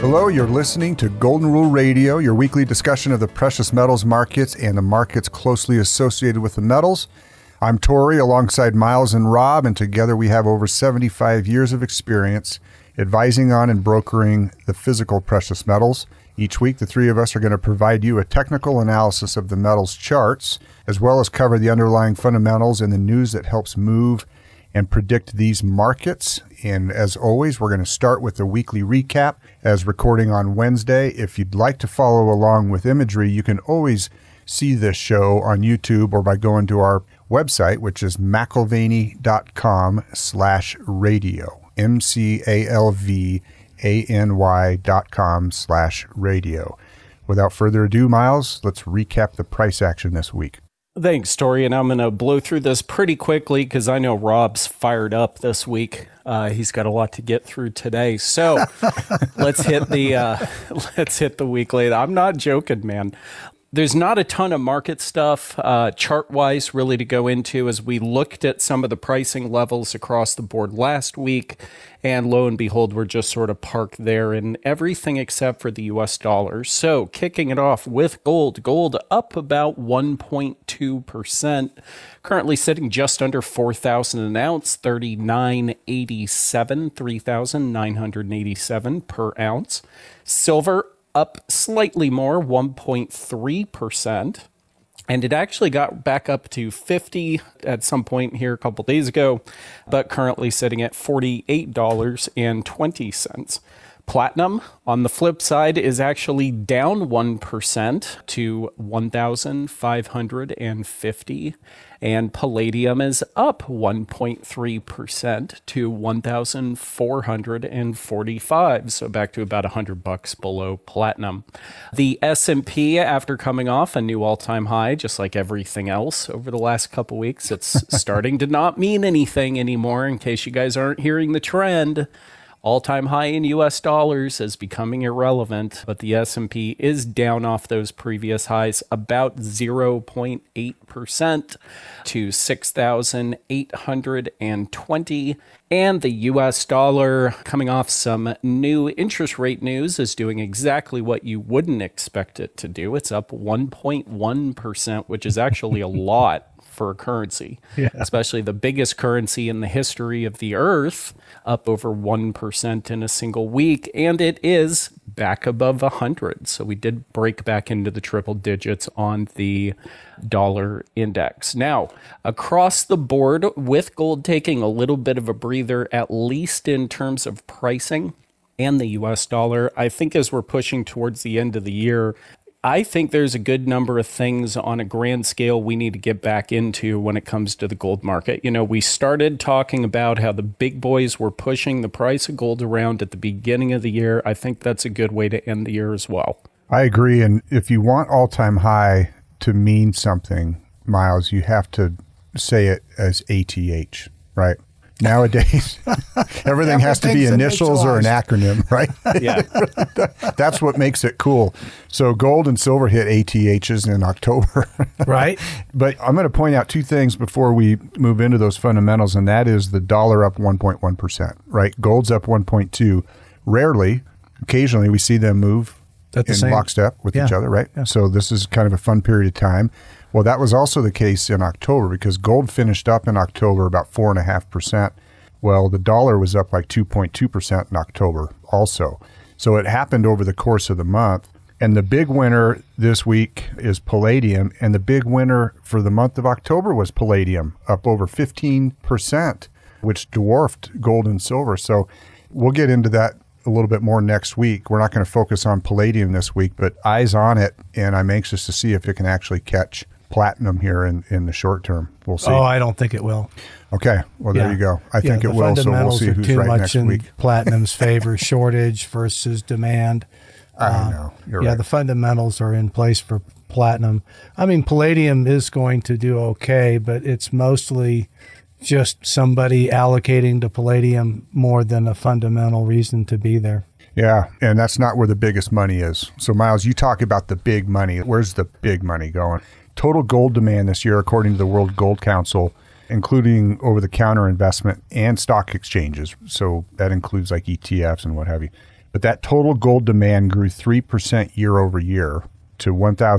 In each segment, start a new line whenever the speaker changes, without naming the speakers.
Hello, you're listening to Golden Rule Radio, your weekly discussion of the precious metals markets and the markets closely associated with the metals. I'm Tori alongside Miles and Rob, and together we have over 75 years of experience advising on and brokering the physical precious metals. Each week, the three of us are going to provide you a technical analysis of the metals charts, as well as cover the underlying fundamentals and the news that helps move and predict these markets. And as always, we're going to start with the weekly recap as recording on Wednesday. If you'd like to follow along with imagery, you can always see this show on YouTube or by going to our website, which is mcalvany.com/radio, mcalvany.com/radio. Without further ado, Miles, let's recap the price action this week.
Thanks, Tori, and I'm going to blow through this pretty quickly because I know Rob's fired up this week. He's got a lot to get through today, so let's hit the weekly. I'm not joking, man. There's not a ton of market stuff chart-wise really to go into as we looked at some of the pricing levels across the board last week, and lo and behold, we're just sort of parked there in everything except for the U.S. dollar. So kicking it off with gold. Gold up about 1.2%, currently sitting just under 4,000 an ounce, 3,987 per ounce. Silver up slightly more, 1.3%. And it actually got back up to 50 at some point here a couple days ago, but currently sitting at $48.20. Platinum, on the flip side, is actually down 1% to 1,550. And palladium is up 1.3% to 1,445. So back to about $100 below platinum. The S&P, after coming off a new all-time high, just like everything else over the last couple weeks, it's starting to not mean anything anymore. In case you guys aren't hearing the trend, all-time high in U.S. dollars is becoming irrelevant, but the S&P is down off those previous highs about 0.8% to 6,820. And the U.S. dollar, coming off some new interest rate news, is doing exactly what you wouldn't expect it to do. It's up 1.1%, which is actually a lot for a currency, especially the biggest currency in the history of the earth, up over 1% in a single week, and it is back above 100. So we did break back into the triple digits on the dollar index. Now, across the board, with gold taking a little bit of a breather, at least in terms of pricing and the US dollar, I think as we're pushing towards the end of the year, I think there's a good number of things on a grand scale we need to get back into when it comes to the gold market. You know, we started talking about how the big boys were pushing the price of gold around at the beginning of the year. I think that's a good way to end the year as well.
I agree. And if you want all-time high to mean something, Miles, you have to say it as ATH, right? Nowadays, everything has to be initials or an acronym, right?
Yeah.
That's what makes it cool. So gold and silver hit ATHs in October.
Right.
But I'm going to point out two things before we move into those fundamentals, and that is the dollar up 1.1%, right? Gold's up 1.2%. Rarely, occasionally, we see them move in lockstep with each other, right? Yeah. So this is kind of a fun period of time. Well, that was also the case in October because gold finished up in October about 4.5%. Well, the dollar was up like 2.2% in October also. So it happened over the course of the month. And the big winner this week is palladium. And the big winner for the month of October was palladium, up over 15%, which dwarfed gold and silver. So we'll get into that a little bit more next week. We're not going to focus on palladium this week, but eyes on it. And I'm anxious to see if it can actually catch platinum here in the short term. We'll see.
Oh, I don't think it will.
Okay. Well, there you go. I think it will. So we'll see who's right next week.
Platinum's favor, shortage versus demand.
I know. You're right.
The fundamentals are in place for platinum. I mean, palladium is going to do okay, but it's mostly just somebody allocating to palladium more than a fundamental reason to be there.
Yeah, and that's not where the biggest money is. So, Miles, you talk about the big money. Where's the big money going? Total gold demand this year, according to the World Gold Council, including over-the-counter investment and stock exchanges. So that includes like ETFs and what have you. But that total gold demand grew 3% year over year to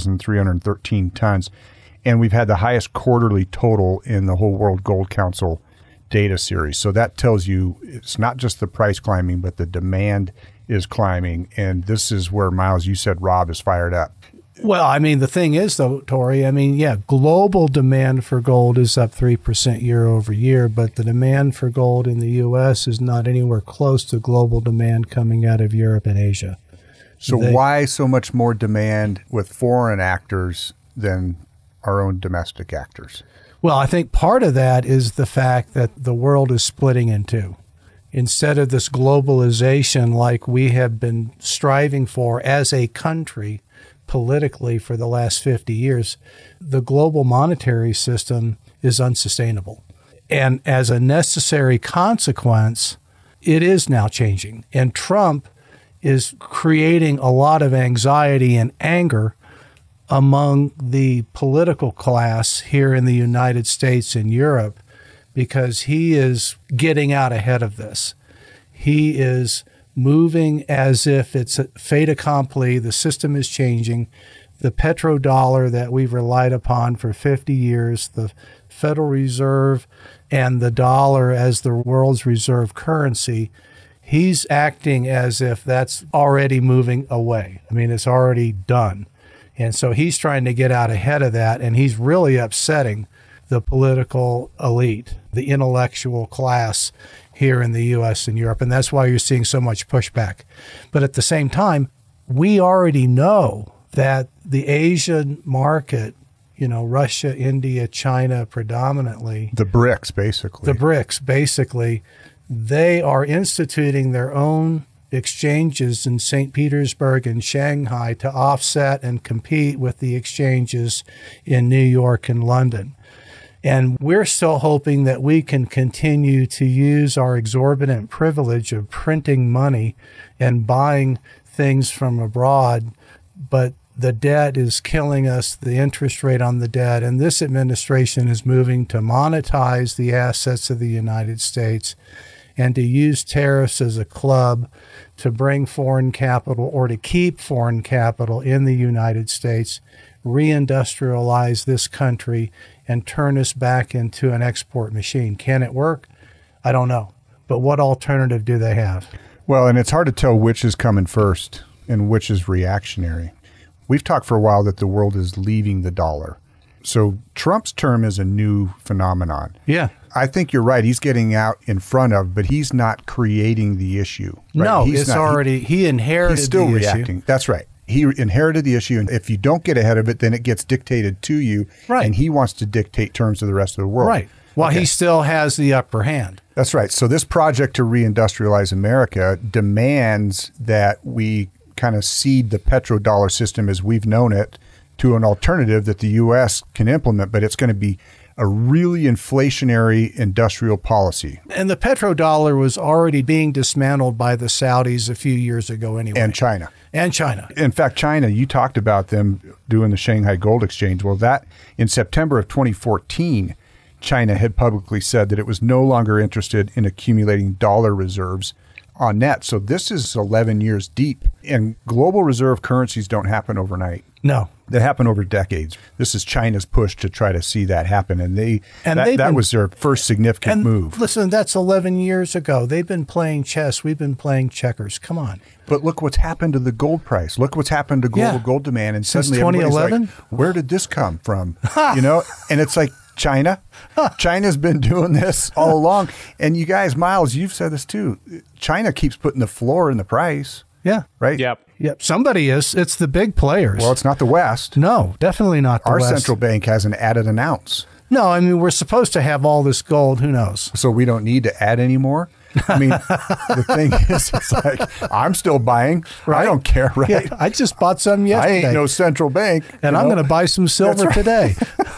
1,313 tons. And we've had the highest quarterly total in the whole World Gold Council data series. So that tells you it's not just the price climbing, but the demand is climbing. And this is where, Miles, you said Rob is fired up.
Well, I mean, the thing is, though, Tori, I mean, yeah, global demand for gold is up 3% year over year, but the demand for gold in the U.S. is not anywhere close to global demand coming out of Europe and Asia.
So why so much more demand with foreign actors than our own domestic actors?
Well, I think part of that is the fact that the world is splitting in two. Instead of this globalization like we have been striving for as a country politically for the last 50 years, the global monetary system is unsustainable. And as a necessary consequence, it is now changing. And Trump is creating a lot of anxiety and anger among the political class here in the United States and Europe because he is getting out ahead of this. He is moving as if it's a fait accompli. The system is changing. The petrodollar that we've relied upon for 50 years, the Federal Reserve and the dollar as the world's reserve currency, he's acting as if that's already moving away. I mean, it's already done. And so he's trying to get out ahead of that, and he's really upsetting the political elite, the intellectual class here in the U.S. and Europe, and that's why you're seeing so much pushback. But at the same time, we already know that the Asian market, you know, Russia, India, China predominantly.
The BRICS, basically. They are instituting their own exchanges in St. Petersburg and Shanghai to offset and compete with the exchanges in New York and London. And we're still hoping that we can continue to use our exorbitant privilege of printing money and buying things from abroad, but the debt is killing us, the interest rate on the debt, and this administration is moving to monetize the assets of the United States and to use tariffs as a club to bring foreign capital or to keep foreign capital in the United States, reindustrialize this country, and turn us back into an export machine. Can it work? I don't know. But what alternative do they have? Well, and it's hard to tell which is coming first and which is reactionary. We've talked for a while that the world is leaving the dollar. So Trump's term is a new phenomenon.
Yeah.
I think you're right. He's getting out in front of, but he's not creating the issue. Right?
No, he inherited
he's still
the
reacting.
issue.
That's right. He inherited the issue, and if you don't get ahead of it, then it gets dictated to you,
right.
And he wants to dictate terms to the rest of the world.
Right. Well, he still has the upper hand.
That's right. So this project to reindustrialize America demands that we kind of cede the petrodollar system as we've known it to an alternative that the U.S. can implement, but it's going to be a really inflationary industrial policy.
And the petrodollar was already being dismantled by the Saudis a few years ago anyway.
And China. In fact, China, you talked about them doing the Shanghai Gold Exchange. Well, that in September of 2014, China had publicly said that it was no longer interested in accumulating dollar reserves on net. So this is 11 years deep. And global reserve currencies don't happen overnight.
No.
They happen over decades. This is China's push to try to see that happen. And that was their first significant move.
Listen, that's 11 years ago. They've been playing chess. We've been playing checkers. Come on.
But look what's happened to the gold price. Look what's happened to global gold demand. And
since
suddenly
2011?
Like, where did this come from? You know, and it's like, China. China's been doing this all along. And you guys, Miles, you've said this too. China keeps putting the floor in the price.
Yeah.
Right?
Yep. Somebody is. It's the big players.
Well, it's not the West.
No, definitely not the West.
Our central bank hasn't added an ounce.
No, I mean, we're supposed to have all this gold. Who knows?
So we don't need to add any more? I mean, the thing is, it's like, I'm still buying. Right? I don't care, right?
Yeah, I just bought some yesterday.
I ain't no central bank.
And I'm going to buy some silver today.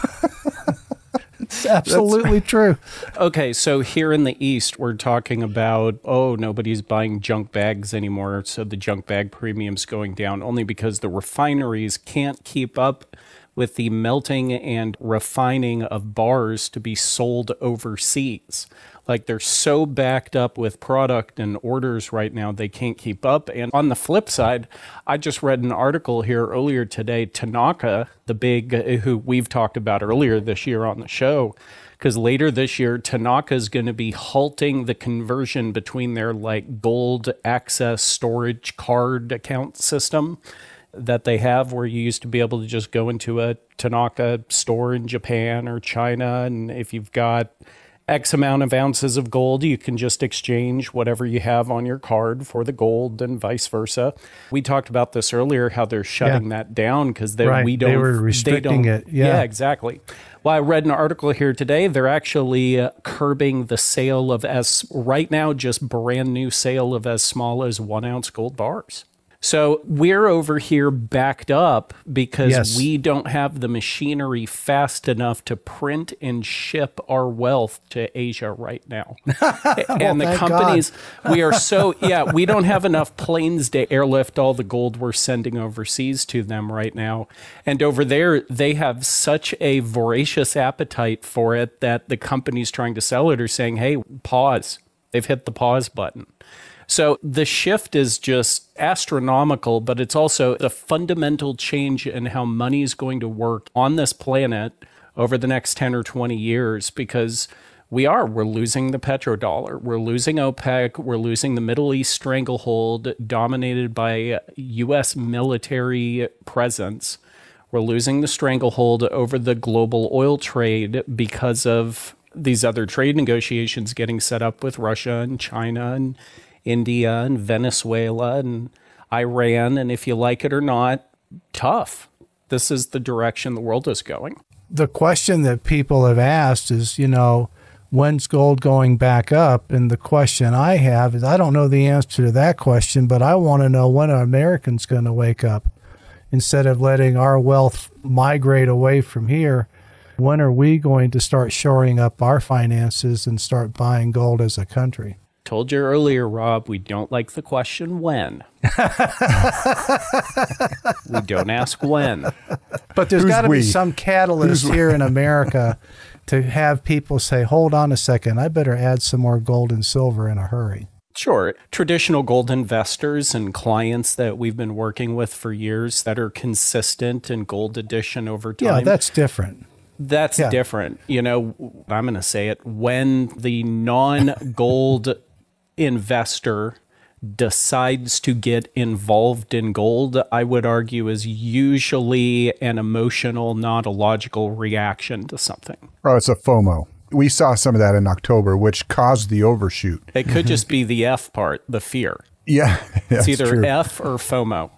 It's absolutely true.
Okay, so here in the East, we're talking about, nobody's buying junk bags anymore, so the junk bag premium's going down only because the refineries can't keep up with the melting and refining of bars to be sold overseas. Like, they're so backed up with product and orders right now, they can't keep up. And on the flip side, I just read an article here earlier today, Tanaka, the big, who we've talked about earlier this year on the show, because later this year, Tanaka is going to be halting the conversion between their like gold access storage card account system that they have, where you used to be able to just go into a Tanaka store in Japan or China, and if you've got X amount of ounces of gold, you can just exchange whatever you have on your card for the gold and vice versa. We talked about this earlier, how they're shutting that down because they were restricting it. Yeah, exactly. Well, I read an article here today. They're actually curbing the sale of right now, just brand new sale of as small as 1 ounce gold bars. So we're over here backed up because we don't have the machinery fast enough to print and ship our wealth to Asia right now. And the companies, we are so, we don't have enough planes to airlift all the gold we're sending overseas to them right now. And over there, they have such a voracious appetite for it that the companies trying to sell it are saying, hey, pause. They've hit the pause button. So the shift is just astronomical, but it's also a fundamental change in how money is going to work on this planet over the next 10 or 20 years, because we're losing the petrodollar. We're losing OPEC. We're losing the Middle East stranglehold dominated by U.S. military presence. We're losing the stranglehold over the global oil trade because of these other trade negotiations getting set up with Russia and China and India and Venezuela and Iran. And if you like it or not, tough. This is the direction the world is going.
The question that people have asked is, when's gold going back up? And the question I have is, I don't know the answer to that question, but I want to know when are Americans going to wake up? Instead of letting our wealth migrate away from here, when are we going to start shoring up our finances and start buying gold as a country?
Told you earlier, Rob, we don't like the question when. We don't ask when.
But there's got to be some catalyst here in America to have people say, hold on a second, I better add some more gold and silver in a hurry.
Sure. Traditional gold investors and clients that we've been working with for years that are consistent in gold addition over time.
Yeah, that's different.
That's different. I'm going to say it. When the non-gold investor decides to get involved in gold, I would argue is usually an emotional, not a logical reaction to something.
Oh, it's a FOMO. We saw some of that in October, which caused the overshoot.
It could just be the F part, the fear.
Yeah.
It's either true. F or FOMO.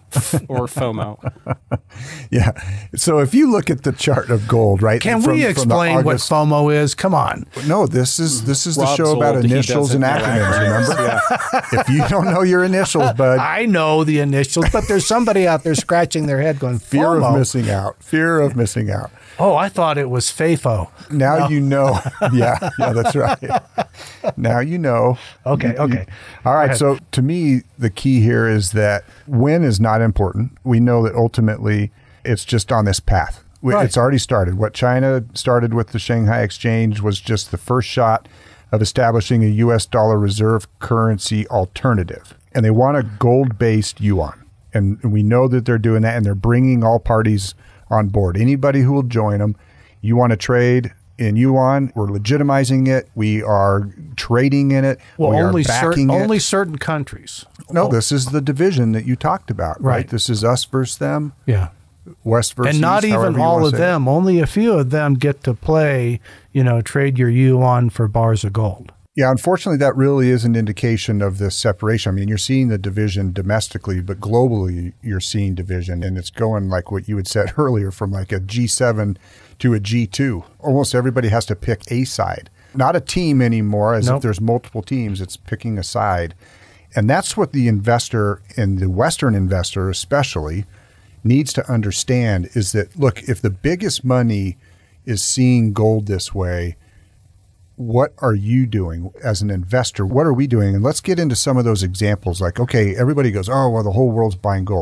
Yeah. So if you look at the chart of gold, right?
Can we explain what FOMO is? Come on.
No, this is the show about initials and acronyms, remember? If you don't know your initials, bud.
I know the initials, but there's somebody out there scratching their head going,
Fear of missing out. Fear of missing out.
Oh, I thought it was FAFO.
Now you know. Yeah, that's right. Now you know.
Okay.
All right. So to me, the key here is that when is not important. We know that ultimately it's just on this path. Right. It's already started. What China started with the Shanghai Exchange was just the first shot of establishing a U.S. dollar reserve currency alternative. And they want a gold-based yuan. And we know that they're doing that, and they're bringing all parties on board. Anybody who will join them, you want to trade in yuan, we're legitimizing it. We are trading in it.
Well,
we
only certain countries.
No, this is the division that you talked about, right? This is us versus them.
Yeah.
West versus
East. And not even all of them. Only a few of them get to play, trade your yuan for bars of gold.
Yeah, unfortunately, that really is an indication of this separation. I mean, you're seeing the division domestically, but globally, you're seeing division. And it's going like what you had said earlier, from like a G7 to a G2. Almost everybody has to pick a side. Not a team anymore, if there's multiple teams, it's picking a side. And that's what the investor, and the Western investor especially, needs to understand is that, look, if the biggest money is seeing gold this way, what are you doing as an investor? What are we doing? And let's get into some of those examples. Like, okay, everybody goes, oh, well, the whole world's buying gold.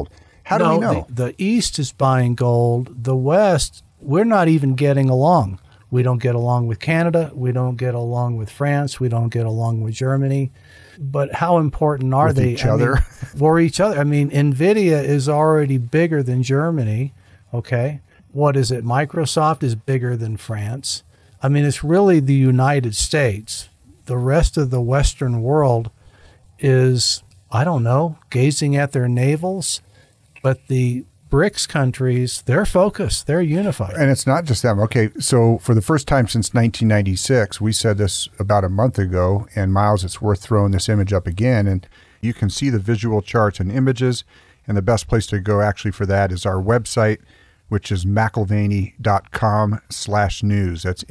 How do we know?
The East is buying gold. The West, we're not even getting along. We don't get along with Canada. We don't get along with France. We don't get along with Germany. But how important are they?
Each other?
For each other. I mean, NVIDIA is already bigger than Germany, okay? What is it? Microsoft is bigger than France. I mean, it's really the United States. The rest of the Western world is, I don't know, gazing at their navels. But the BRICS countries, they're focused. They're unified.
And it's not just them. Okay, so for the first time since 1996, we said this about a month ago, and Miles, it's worth throwing this image up again. And you can see the visual charts and images, and the best place to go actually for that is our website, which is mcalvany.com/news. That's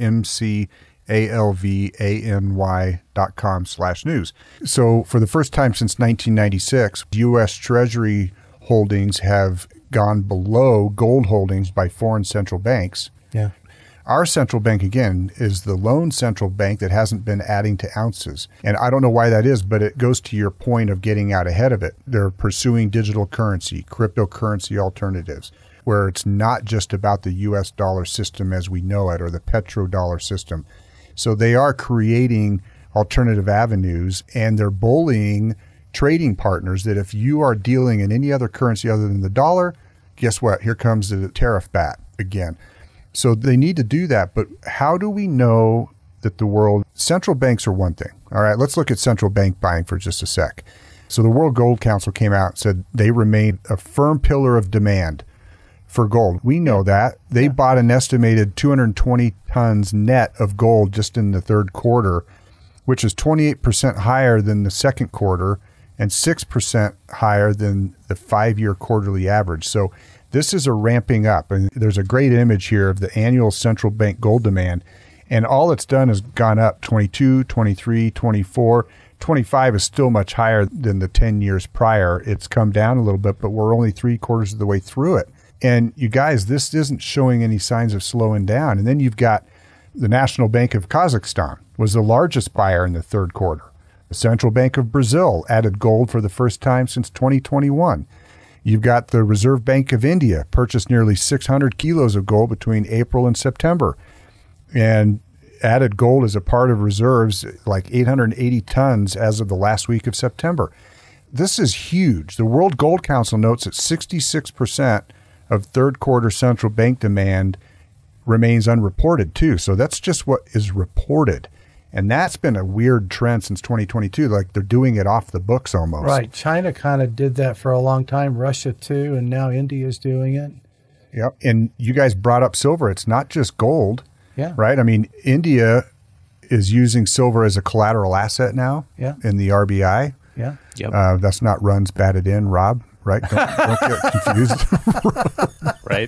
MCALVANY.com/news. So for the first time since 1996, U.S. Treasury holdings have gone below gold holdings by foreign central banks.
Yeah.
Our central bank, again, is the lone central bank that hasn't been adding to ounces. And I don't know why that is, but it goes to your point of getting out ahead of it. They're pursuing digital currency, cryptocurrency alternatives, where it's not just about the U.S. dollar system as we know it or the petrodollar system. So they are creating alternative avenues, and they're bullying trading partners that if you are dealing in any other currency other than the dollar, guess what? Here comes the tariff bat again. So they need to do that. But how do we know that the world, central banks are one thing. All right, let's look at central bank buying for just a sec. So the World Gold Council came out and said they remain a firm pillar of demand for gold. We know that. They bought an estimated 220 tons net of gold just in the third quarter, which is 28% higher than the second quarter and 6% higher than the 5-year quarterly average. So this is a ramping up. And there's a great image here of the annual central bank gold demand. And all it's done is gone up 22, 23, 24. 25 is still much higher than the 10 years prior. It's come down a little bit, but we're only 3/4 of the way through it. And you guys, this isn't showing any signs of slowing down. And then you've got the National Bank of Kazakhstan was the largest buyer in the third quarter. The Central Bank of Brazil added gold for the first time since 2021. You've got the Reserve Bank of India purchased nearly 600 kilos of gold between April and September and added gold as a part of reserves, like 880 tons as of the last week of September. This is huge. The World Gold Council notes that 66% of third quarter central bank demand remains unreported too. So that's just what is reported. And that's been a weird trend since 2022. Like they're doing it off the books almost.
Right. China kind of did that for a long time. Russia too. And now India's doing it.
Yep. And you guys brought up silver. It's not just gold.
Yeah.
Right. I mean, India is using silver as a collateral asset now.
Yeah.
In the RBI.
Yeah.
Yep.
That's not runs batted in, Rob. Right? Don't get confused.
Right.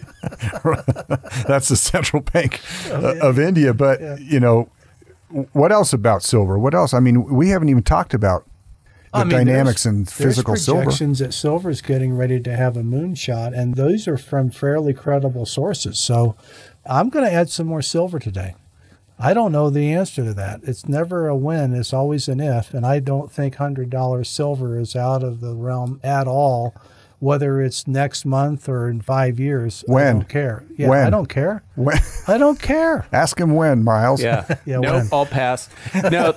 That's the central bank of India. But, you know, what else about silver? What else? I mean, we haven't even talked about the dynamics in physical silver.
There's projections that silver is getting ready to have a moonshot, and those are from fairly credible sources. So I'm going to add some more silver today. I don't know the answer to that. It's never a when. It's always an if. And I don't think $100 silver is out of the realm at all, whether it's next month or in 5 years.
When?
I don't care. Yeah,
When?
I don't care.
When?
I don't care.
Ask him when, Miles.
Yeah.
Yeah,
Nope,
when?
I'll pass. No,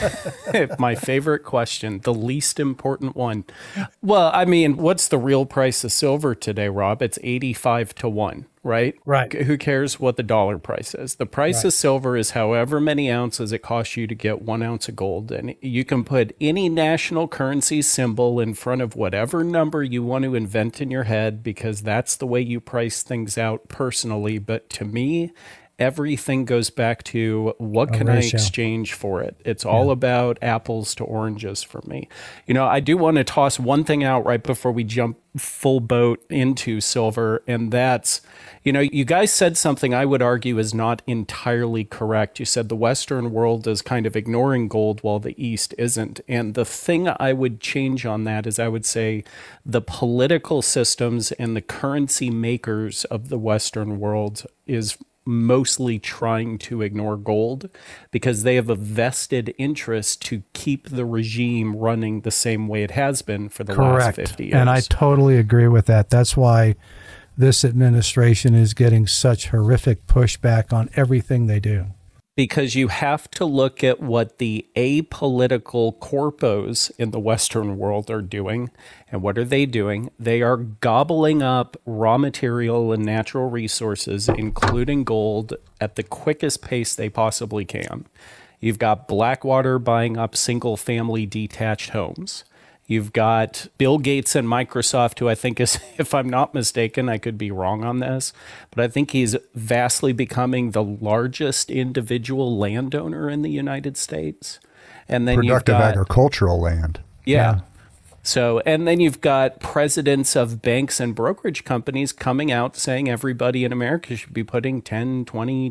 my favorite question, the least important one. Well, I mean, what's the real price of silver today, Rob? It's 85 to 1, right?
Right.
Who cares what the dollar price is? The price of silver is however many ounces it costs you to get 1 ounce of gold. And you can put any national currency symbol in front of whatever number you want to invent in your head, because that's the way you price things out personally. But to me, everything goes back to what can I exchange for it? It's all about apples to oranges for me. You know, I do want to toss one thing out right before we jump full boat into silver, and that's, you know, you guys said something I would argue is not entirely correct. You said the Western world is kind of ignoring gold while the East isn't. And the thing I would change on that is I would say the political systems and the currency makers of the Western world is mostly trying to ignore gold because they have a vested interest to keep the regime running the same way it has been for the last 50 years.
And I totally agree with that. That's why this administration is getting such horrific pushback on everything they do.
Because you have to look at what the apolitical corpos in the Western world are doing. And what are they doing? They are gobbling up raw material and natural resources, including gold, at the quickest pace they possibly can. You've got Blackwater buying up single-family detached homes. You've got Bill Gates and Microsoft, who I think is, if I'm not mistaken, I could be wrong on this, but I think he's vastly becoming the largest individual landowner in the United States. And then
productive agricultural land.
Yeah. So, and then you've got presidents of banks and brokerage companies coming out saying everybody in America should be putting 10, 20,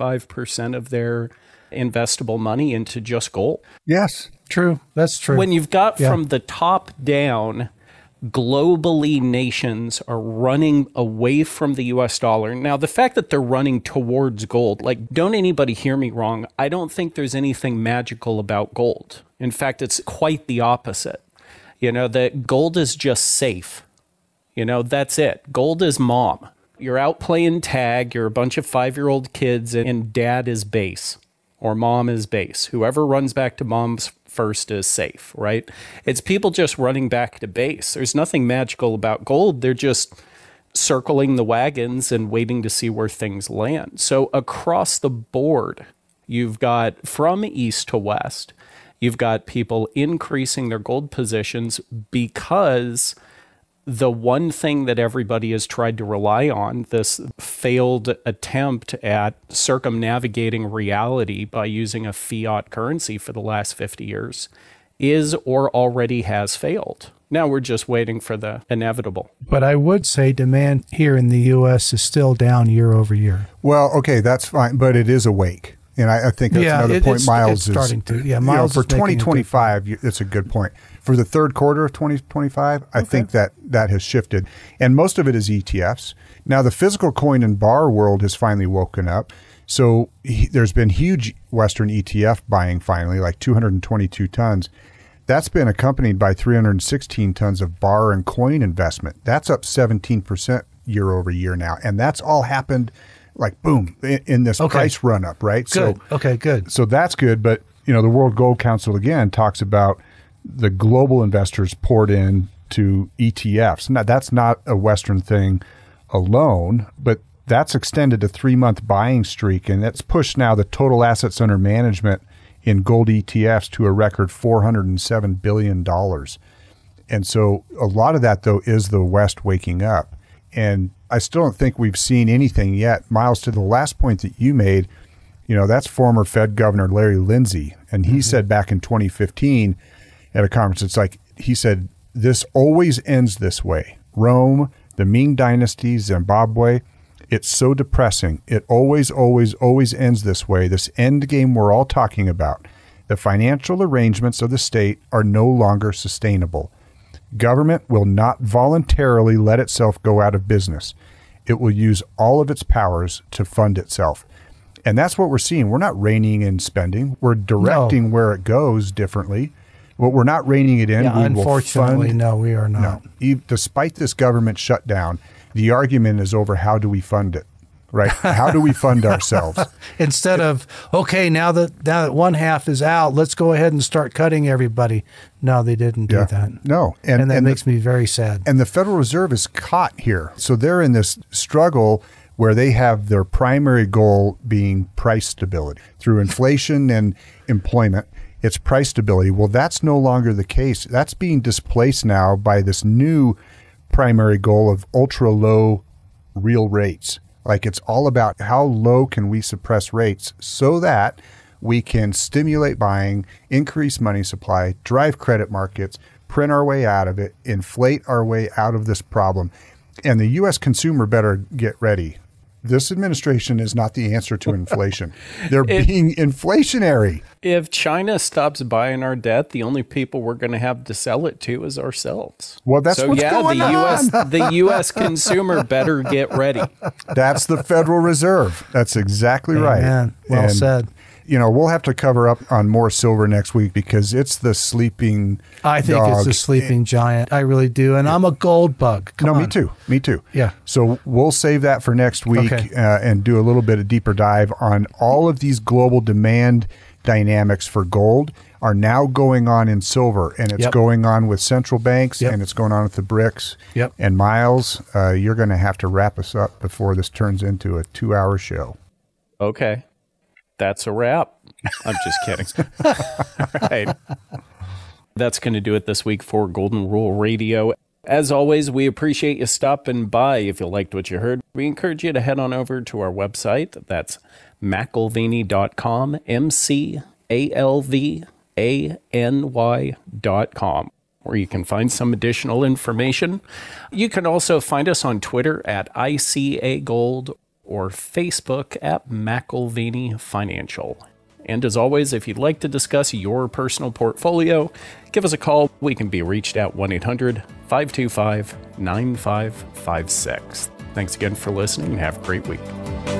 25% of their investable money into just gold.
Yes.
True. That's true.
When you've got from the top down, globally nations are running away from the US dollar. Now, the fact that they're running towards gold, like, don't anybody hear me wrong. I don't think there's anything magical about gold. In fact, it's quite the opposite. You know, that gold is just safe. You know, that's it. Gold is mom. You're out playing tag. You're a bunch of 5-year-old kids and dad is base or mom is base. Whoever runs back to mom's first is safe, right? It's people just running back to base. There's nothing magical about gold. They're just circling the wagons and waiting to see where things land. So across the board, you've got from east to west, you've got people increasing their gold positions because the one thing that everybody has tried to rely on, this failed attempt at circumnavigating reality by using a fiat currency for the last 50 years, is or already has failed. Now we're just waiting for the inevitable.
But I would say demand here in the U.S. is still down year over year.
Well, okay, that's fine, but it is awake. And I think that's another point Miles
it's starting to. Yeah, Miles
for 2025, it's a good point. For the third quarter of 2025, I think that has shifted. And most of it is ETFs. Now, the physical coin and bar world has finally woken up. So there's been huge Western ETF buying finally, like 222 tons. That's been accompanied by 316 tons of bar and coin investment. That's up 17% year over year now. And that's all happened like boom in this price run up, right?
Good. Good.
So that's good. But, you know, the World Gold Council again talks about the global investors poured in to ETFs. Now, that's not a Western thing alone, but that's extended a 3-month buying streak. And that's pushed now the total assets under management in gold ETFs to a record $407 billion. And so a lot of that, though, is the West waking up. And I still don't think we've seen anything yet. Miles, to the last point that you made, you know, that's former Fed Governor Larry Lindsey. And he said back in 2015 at a conference, it's like, he said, this always ends this way. Rome, the Ming Dynasty, Zimbabwe, it's so depressing. It always, always, always ends this way. This end game we're all talking about. The financial arrangements of the state are no longer sustainable. Government will not voluntarily let itself go out of business. It will use all of its powers to fund itself. And that's what we're seeing. We're not reining in spending. We're directing where it goes differently. But we're not reining it in.
Unfortunately, no, we are not.
No. Despite this government shutdown, the argument is over how do we fund it, right? How do we fund ourselves?
Instead of, okay, now that one half is out, let's go ahead and start cutting everybody. No, they didn't do that.
No.
And that makes me very sad.
And the Federal Reserve is caught here. So they're in this struggle where they have their primary goal being price stability. Through inflation and employment, it's price stability. Well, that's no longer the case. That's being displaced now by this new primary goal of ultra low real rates. Like, it's all about how low can we suppress rates so that we can stimulate buying, increase money supply, drive credit markets, print our way out of it, inflate our way out of this problem. And the U.S. consumer better get ready. this administration is not the answer to inflation. They're being inflationary.
If China stops buying our debt, the only people we're going to have to sell it to is ourselves.
Well, that's what's going on.
The U.S. consumer better get ready.
That's the Federal Reserve. That's exactly right.
Well said.
You know, we'll have to cover up on more silver next week because it's the sleeping
I think
dog.
It's the sleeping giant. I really do. And I'm a gold bug. Come on.
Me too.
Yeah.
So we'll save that for next week and do a little bit of deeper dive on all of these global demand dynamics for gold are now going on in silver, and it's going on with central banks, and it's going on with the BRICS. And Miles, you're going to have to wrap us up before this turns into a 2-hour show.
Okay. That's a wrap. I'm just kidding. All right. That's going to do it this week for Golden Rule Radio. As always, we appreciate you stopping by. If you liked what you heard, we encourage you to head on over to our website. That's McAlvany.com, McAlvany.com, where you can find some additional information. You can also find us on Twitter at ICAGold or Facebook at McAlvany Financial. And as always, if you'd like to discuss your personal portfolio, give us a call. We can be reached at 1-800-525-9556. Thanks again for listening and have a great week.